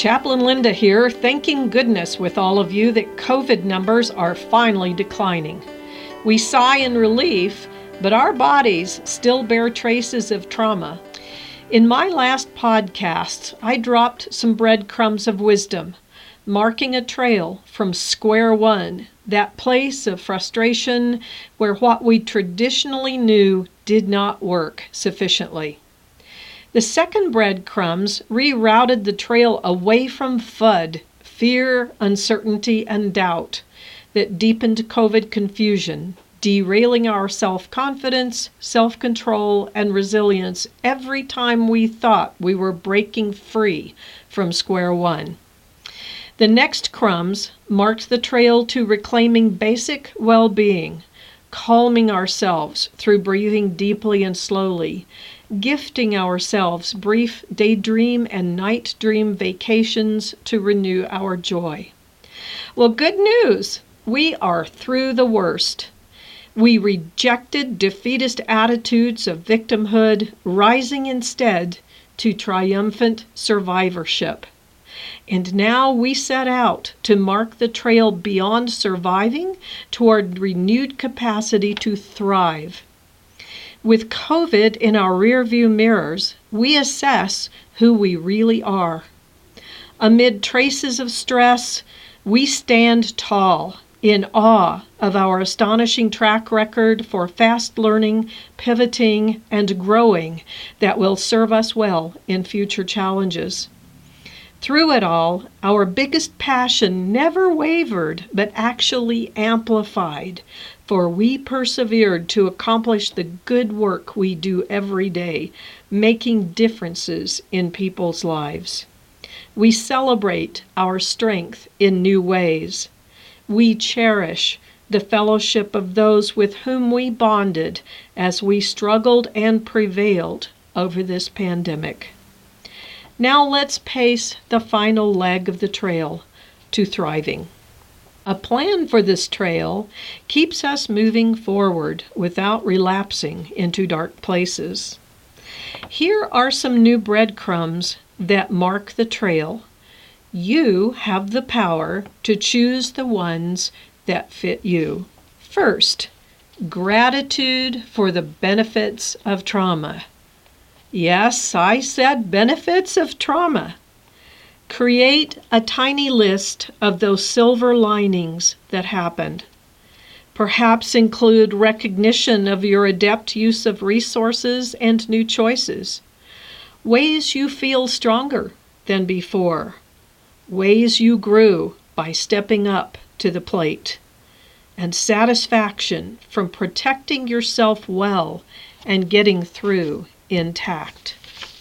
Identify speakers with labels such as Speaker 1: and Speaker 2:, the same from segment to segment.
Speaker 1: Chaplain Linda here, thanking goodness with all of you that COVID numbers are finally declining. We sigh in relief, but our bodies still bear traces of trauma. In my last podcast, I dropped some breadcrumbs of wisdom, marking a trail from square one, that place of frustration where what we traditionally knew did not work sufficiently. The second breadcrumbs rerouted the trail away from FUD, fear, uncertainty, and doubt, that deepened COVID confusion, derailing our self-confidence, self-control, and resilience every time we thought we were breaking free from square one. The next crumbs marked the trail to reclaiming basic well-being, calming ourselves through breathing deeply and slowly, gifting ourselves brief daydream and night dream vacations to renew our joy. Well, good news! We are through the worst. We rejected defeatist attitudes of victimhood, rising instead to triumphant survivorship. And now we set out to mark the trail beyond surviving toward renewed capacity to thrive. With COVID in our rearview mirrors, we assess who we really are. Amid traces of stress, we stand tall, in awe of our astonishing track record for fast learning, pivoting, and growing that will serve us well in future challenges. Through it all, our biggest passion never wavered, but actually amplified, for we persevered to accomplish the good work we do every day, making differences in people's lives. We celebrate our strength in new ways. We cherish the fellowship of those with whom we bonded as we struggled and prevailed over this pandemic. Now let's pace the final leg of the trail to thriving. A plan for this trail keeps us moving forward without relapsing into dark places. Here are some new breadcrumbs that mark the trail. You have the power to choose the ones that fit you. First, gratitude for the benefits of trauma. Yes, I said benefits of trauma. Create a tiny list of those silver linings that happened. Perhaps include recognition of your adept use of resources and new choices. Ways you feel stronger than before. Ways you grew by stepping up to the plate. And satisfaction from protecting yourself well and getting through intact.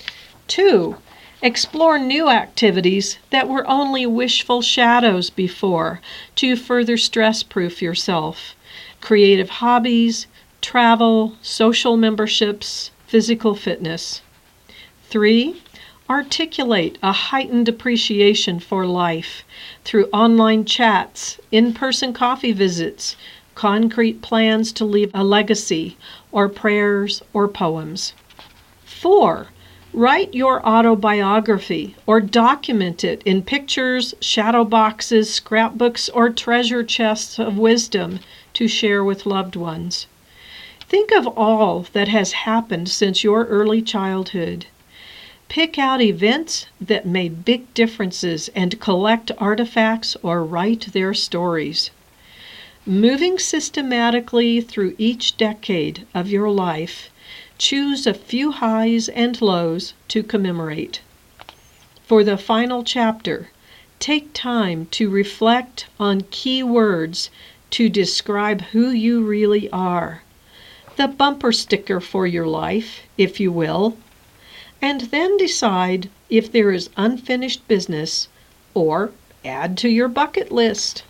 Speaker 1: 2. Explore new activities that were only wishful shadows before to further stress-proof yourself. Creative hobbies, travel, social memberships, physical fitness. 3. Articulate a heightened appreciation for life through online chats, in-person coffee visits, concrete plans to leave a legacy, or prayers or poems. 4. Write your autobiography or document it in pictures, shadow boxes, scrapbooks, or treasure chests of wisdom to share with loved ones. Think of all that has happened since your early childhood. Pick out events that made big differences and collect artifacts or write their stories. Moving systematically through each decade of your life, choose a few highs and lows to commemorate. For the final chapter, take time to reflect on key words to describe who you really are. The bumper sticker for your life, if you will. And then decide if there is unfinished business or add to your bucket list.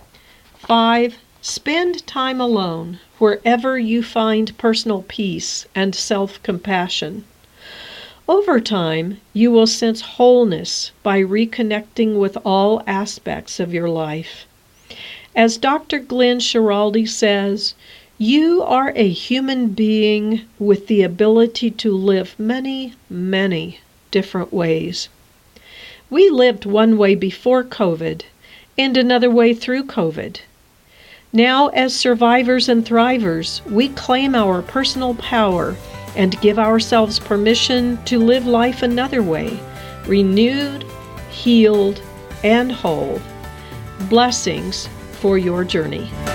Speaker 1: 5. Spend time alone wherever you find personal peace and self-compassion. Over time, you will sense wholeness by reconnecting with all aspects of your life. As Dr. Glenn Schiraldi says, you are a human being with the ability to live many, many different ways. We lived one way before COVID and another way through COVID. Now, as survivors and thrivers, we claim our personal power and give ourselves permission to live life another way, renewed, healed, and whole. Blessings for your journey.